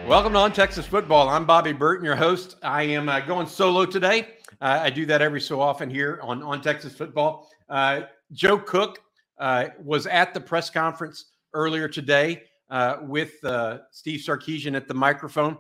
Welcome to On Texas Football. I'm Bobby Burton, your host. I am going solo today. I do that every so often here on Texas Football. Joe Cook was at the press conference earlier today with Steve Sarkisian at the microphone.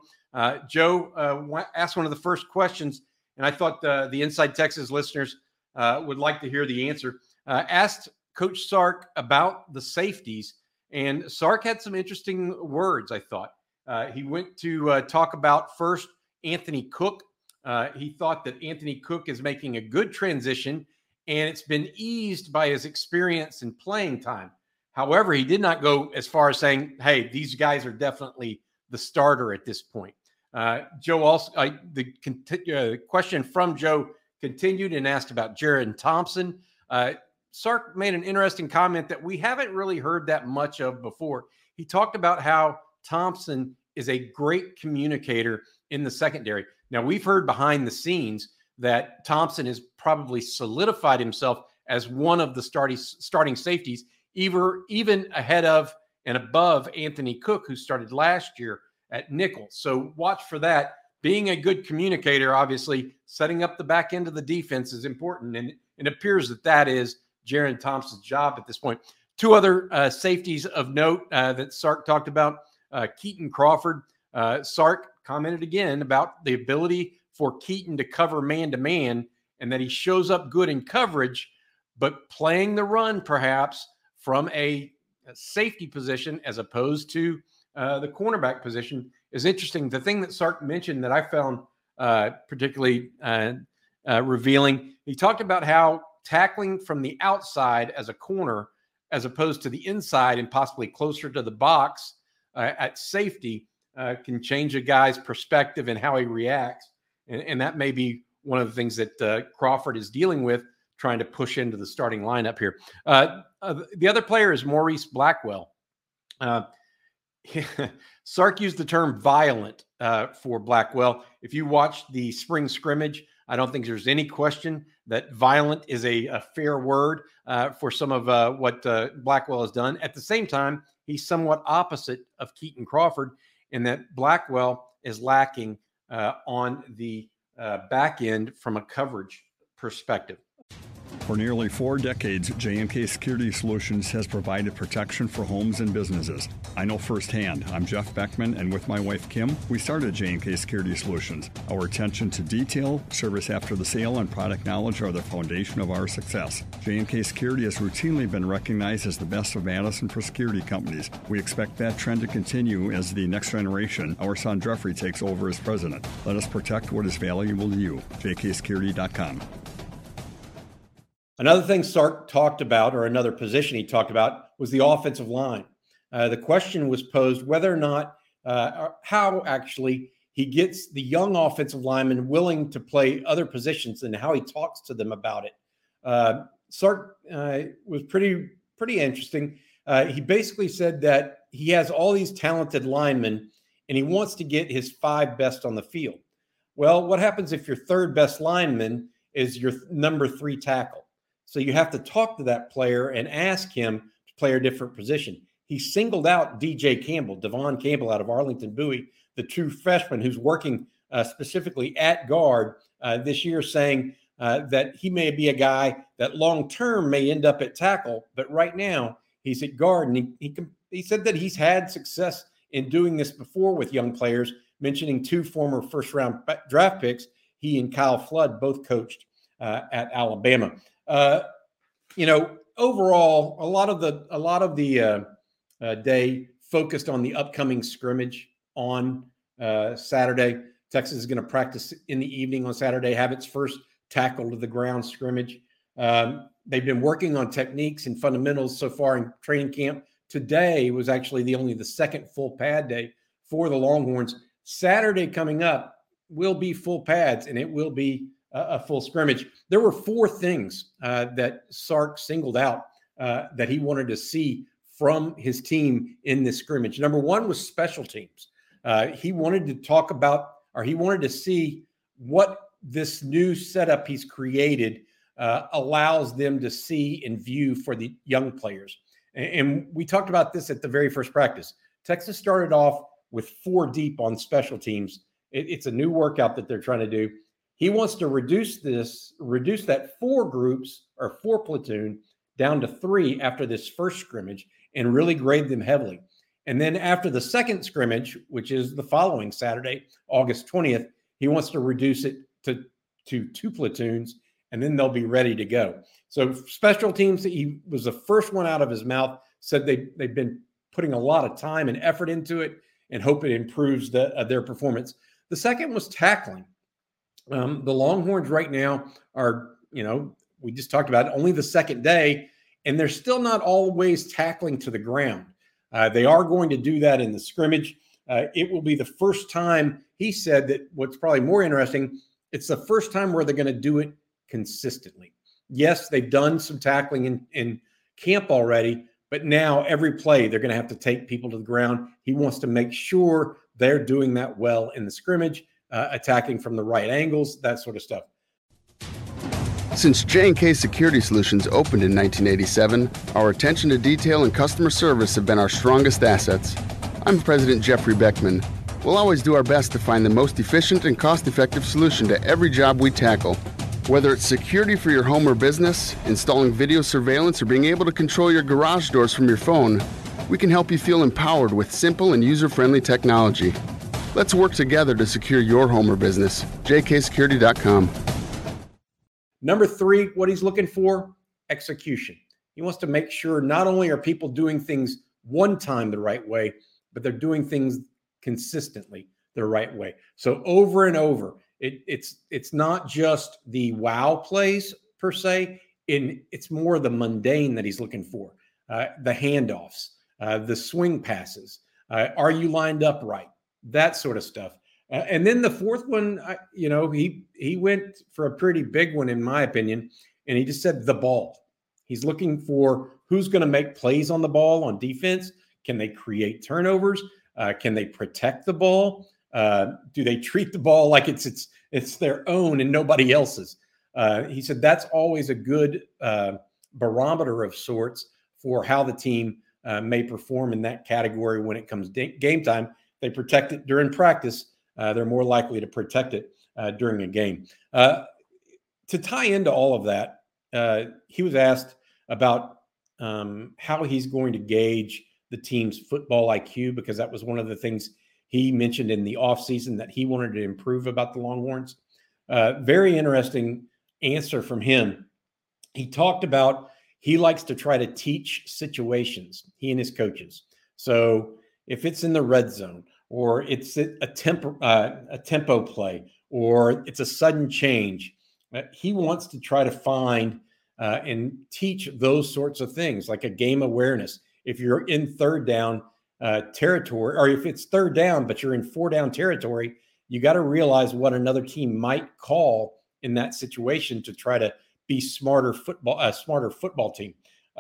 Joe asked one of the first questions, and I thought the Inside Texas listeners would like to hear the answer. Asked Coach Sark about the safeties, and Sark had some interesting words, I thought. He went to talk about first Anthony Cook. He thought that Anthony Cook is making a good transition, and it's been eased by his experience and playing time. However, he did not go as far as saying, hey, these guys are definitely the starter at this point. Joe also, the question from Joe continued and asked about Jared Thompson. Sark made an interesting comment that we haven't really heard that much of before. He talked about how Thompson is a great communicator in the secondary. Now, we've heard behind the scenes that Thompson has probably solidified himself as one of the starting safeties, even ahead of and above Anthony Cook, who started last year at nickel. So watch for that. Being a good communicator, obviously, setting up the back end of the defense is important, and it appears that is Jared Thompson's job at this point. Two other safeties of note that Sark talked about. Keaton Crawford. Sark commented again about the ability for Keaton to cover man-to-man and that he shows up good in coverage, but playing the run perhaps from a safety position as opposed to the cornerback position is interesting. The thing that Sark mentioned that I found particularly revealing, he talked about how tackling from the outside as a corner as opposed to the inside and possibly closer to the box at safety can change a guy's perspective and how he reacts. And that may be one of the things that Crawford is dealing with, trying to push into the starting lineup here. The other player is Maurice Blackwell. Sark used the term violent for Blackwell. If you watch the spring scrimmage, I don't think there's any question that violent is a fair word for some of what Blackwell has done. At the same time, he's somewhat opposite of Keaton Crawford in that Blackwell is lacking on the back end from a coverage perspective. For nearly 4 decades, J&K Security Solutions has provided protection for homes and businesses. I know firsthand. I'm Jeff Beckman, and with my wife Kim, we started J&K Security Solutions. Our attention to detail, service after the sale, and product knowledge are the foundation of our success. J&K Security has routinely been recognized as the best of Madison for security companies. We expect that trend to continue as the next generation, our son Jeffrey, takes over as president. Let us protect what is valuable to you. jksecurity.com. Another thing Sark talked about, or another position he talked about, was the offensive line. The question was posed whether or not, how actually he gets the young offensive linemen willing to play other positions and how he talks to them about it. Sark was pretty interesting. He basically said that he has all these talented linemen and he wants to get his 5 best on the field. Well, what happens if your 3rd best lineman is your number 3 tackle? So you have to talk to that player and ask him to play a different position. He singled out DJ Campbell, Devon Campbell out of Arlington Bowie, the true freshman who's working specifically at guard this year, saying that he may be a guy that long-term may end up at tackle, but right now he's at guard. And he said that he's had success in doing this before with young players, mentioning 2 former first-round draft picks. He and Kyle Flood both coached at Alabama. Overall, a lot of the day focused on the upcoming scrimmage on Saturday. Texas is going to practice in the evening on Saturday, have its first tackle to the ground scrimmage. They've been working on techniques and fundamentals so far in training camp. Today was actually only the second full pad day for the Longhorns. Saturday coming up will be full pads, and it will be a full scrimmage. There were 4 things that Sark singled out that he wanted to see from his team in this scrimmage. Number 1 was special teams. He wanted to see what this new setup he's created allows them to see and view for the young players. And we talked about this at the very first practice. Texas started off with 4 deep on special teams. It's a new workout that they're trying to do. He wants to reduce that 4 groups or 4 platoon down to 3 after this first scrimmage and really grade them heavily. And then after the second scrimmage, which is the following Saturday, August 20th, he wants to reduce it to 2 platoons, and then they'll be ready to go. So special teams, he was the first one out of his mouth, said they've been putting a lot of time and effort into it and hope it improves their performance. The second was tackling. The Longhorns right now are, we just talked about it, only the second day, and they're still not always tackling to the ground. They are going to do that in the scrimmage. It will be the first time, he said, that what's probably more interesting, it's the first time where they're going to do it consistently. Yes, they've done some tackling in camp already, but now every play they're going to have to take people to the ground. He wants to make sure they're doing that well in the scrimmage, attacking from the right angles, that sort of stuff. Since J&K Security Solutions opened in 1987, our attention to detail and customer service have been our strongest assets. I'm President Jeffrey Beckman. We'll always do our best to find the most efficient and cost-effective solution to every job we tackle. Whether it's security for your home or business, installing video surveillance, or being able to control your garage doors from your phone, we can help you feel empowered with simple and user-friendly technology. Let's work together to secure your home or business. jksecurity.com. Number 3, what he's looking for, execution. He wants to make sure not only are people doing things one time the right way, but they're doing things consistently the right way. So over and over, it's not just the wow plays per se, it's more the mundane that he's looking for. The handoffs, the swing passes, are you lined up right? That sort of stuff. And then the fourth one, he went for a pretty big one, in my opinion, and he just said the ball. He's looking for who's going to make plays on the ball on defense. Can they create turnovers? Can they protect the ball? Do they treat the ball like it's their own and nobody else's? He said that's always a good barometer of sorts for how the team may perform in that category when it comes game time. They protect it during practice. They're more likely to protect it during a game. To tie into all of that, he was asked about how he's going to gauge the team's football IQ, because that was one of the things he mentioned in the offseason that he wanted to improve about the Longhorns. Very interesting answer from him. He talked about he likes to try to teach situations, he and his coaches. So if it's in the red zone, or it's a tempo play, or it's a sudden change, he wants to try to find and teach those sorts of things, like a game awareness. If you're in third down territory, or if it's third down, but you're in 4-down territory, you got to realize what another team might call in that situation to try to be smarter football team.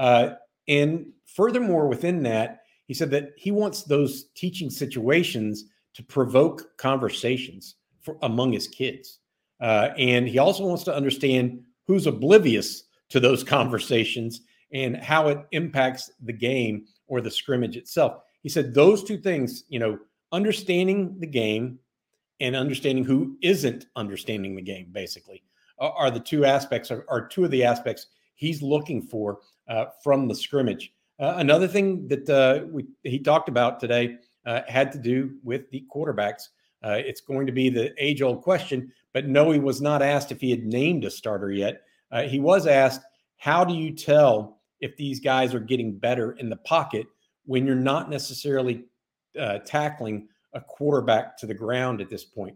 And furthermore, within that, he said that he wants those teaching situations to provoke conversations among his kids. And he also wants to understand who's oblivious to those conversations and how it impacts the game or the scrimmage itself. He said those two things, understanding the game and understanding who isn't understanding the game, basically, are the two aspects, are two of the aspects he's looking for from the scrimmage. Another thing that he talked about today had to do with the quarterbacks. It's going to be the age-old question, but no, he was not asked if he had named a starter yet. He was asked, how do you tell if these guys are getting better in the pocket when you're not necessarily tackling a quarterback to the ground at this point?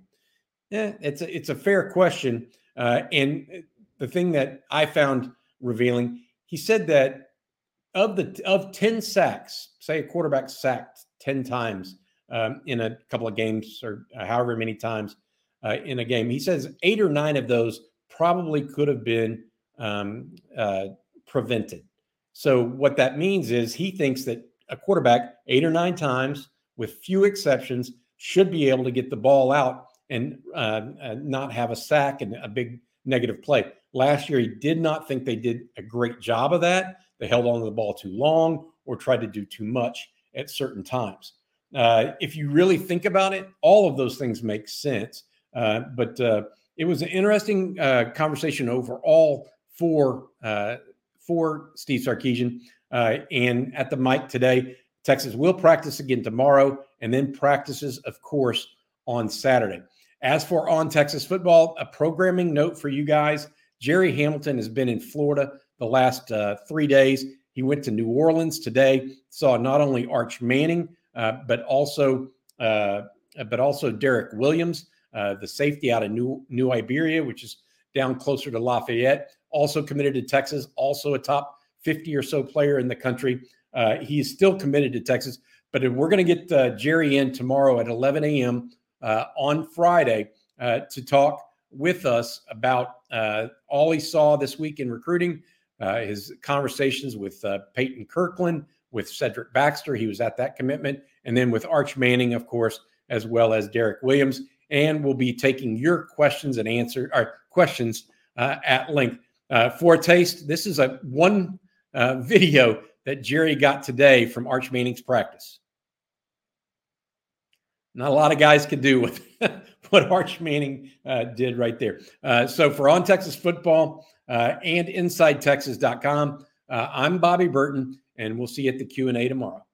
It's a fair question. And the thing that I found revealing, he said that of 10 sacks, say a quarterback sacked 10 times in a couple of games, or however many times in a game, he says 8 or 9 of those probably could have been prevented. So what that means is he thinks that a quarterback 8 or 9 times, with few exceptions, should be able to get the ball out and not have a sack and a big negative play. Last year, he did not think they did a great job of that. They held on to the ball too long or tried to do too much at certain times. if you really think about it, all of those things make sense. But it was an interesting conversation overall for Steve Sarkisian. And at the mic today, Texas will practice again tomorrow and then practices, of course, on Saturday. As for On Texas Football, a programming note for you guys. Jerry Hamilton has been in Florida the last 3 days. He went to New Orleans today, saw not only Arch Manning, but also Derek Williams, the safety out of New Iberia, which is down closer to Lafayette, also committed to Texas, also a top 50 or so player in the country. He is still committed to Texas, but we're going to get Jerry in tomorrow at 11 a.m. On Friday to talk with us about all he saw this week in recruiting, his conversations with Peyton Kirkland, with Cedric Baxter. He was at that commitment. And then with Arch Manning, of course, as well as Derek Williams. And we'll be taking your questions and questions at length. For a taste, this is one video that Jerry got today from Arch Manning's practice. Not a lot of guys could do what Arch Manning did right there. So for On Texas Football and InsideTexas.com, I'm Bobby Burton, and we'll see you at the Q&A tomorrow.